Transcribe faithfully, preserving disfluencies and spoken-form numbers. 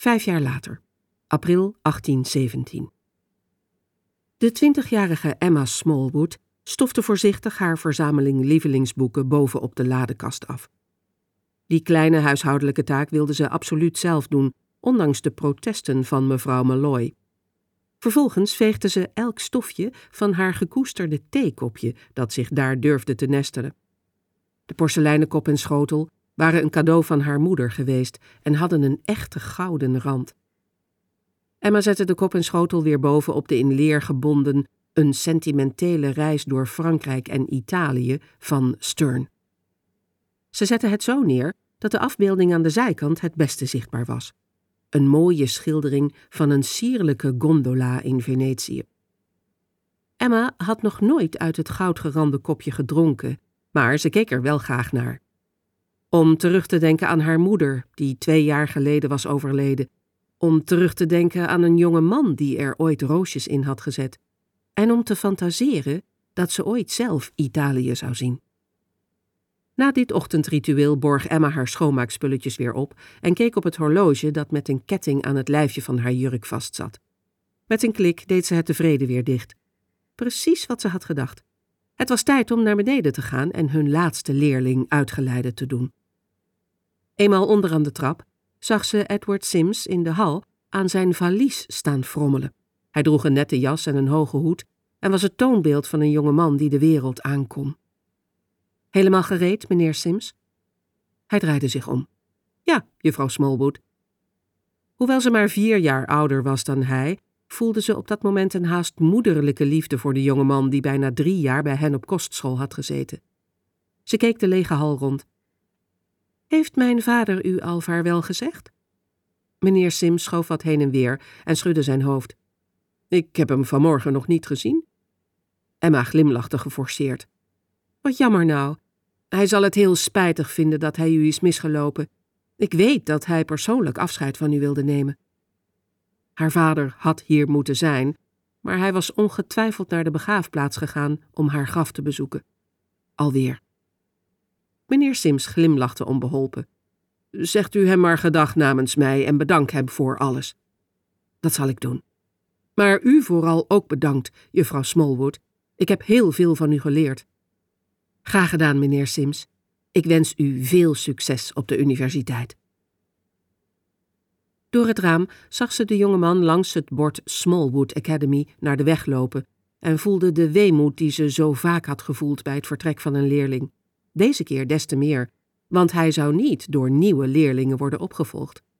Vijf jaar later, april achttien zeventien. De twintigjarige Emma Smallwood stofte voorzichtig haar verzameling lievelingsboeken bovenop de ladekast af. Die kleine huishoudelijke taak wilde ze absoluut zelf doen, ondanks de protesten van mevrouw Malloy. Vervolgens veegde ze elk stofje van haar gekoesterde theekopje dat zich daar durfde te nestelen. De porseleinen kop en schotel waren een cadeau van haar moeder geweest en hadden een echte gouden rand. Emma zette de kop en schotel weer boven op de in leer gebonden Een sentimentele reis door Frankrijk en Italië van Stern. Ze zette het zo neer dat de afbeelding aan de zijkant het beste zichtbaar was. Een mooie schildering van een sierlijke gondola in Venetië. Emma had nog nooit uit het goudgerande kopje gedronken, maar ze keek er wel graag naar. Om terug te denken aan haar moeder, die twee jaar geleden was overleden. Om terug te denken aan een jonge man die er ooit roosjes in had gezet. En om te fantaseren dat ze ooit zelf Italië zou zien. Na dit ochtendritueel borg Emma haar schoonmaakspulletjes weer op en keek op het horloge dat met een ketting aan het lijfje van haar jurk vastzat. Met een klik deed ze het tevreden weer dicht. Precies wat ze had gedacht. Het was tijd om naar beneden te gaan en hun laatste leerling uitgeleide te doen. Eenmaal onderaan de trap zag ze Edward Sims in de hal aan zijn valies staan frommelen. Hij droeg een nette jas en een hoge hoed en was het toonbeeld van een jonge man die de wereld aankon. Helemaal gereed, meneer Sims? Hij draaide zich om. Ja, juffrouw Smallwood. Hoewel ze maar vier jaar ouder was dan hij, voelde ze op dat moment een haast moederlijke liefde voor de jonge man die bijna drie jaar bij hen op kostschool had gezeten. Ze keek de lege hal rond. Heeft mijn vader u al vaarwel gezegd? Meneer Sims schoof wat heen en weer en schudde zijn hoofd. Ik heb hem vanmorgen nog niet gezien. Emma glimlachte geforceerd. Wat jammer nou. Hij zal het heel spijtig vinden dat hij u is misgelopen. Ik weet dat hij persoonlijk afscheid van u wilde nemen. Haar vader had hier moeten zijn, maar hij was ongetwijfeld naar de begraafplaats gegaan om haar graf te bezoeken. Alweer. Meneer Sims glimlachte onbeholpen. Zegt u hem maar gedag namens mij en bedank hem voor alles. Dat zal ik doen. Maar u vooral ook bedankt, juffrouw Smallwood. Ik heb heel veel van u geleerd. Graag gedaan, meneer Sims. Ik wens u veel succes op de universiteit. Door het raam zag ze de jonge man langs het bord Smallwood Academy naar de weg lopen en voelde de weemoed die ze zo vaak had gevoeld bij het vertrek van een leerling. Deze keer des te meer, want hij zou niet door nieuwe leerlingen worden opgevolgd.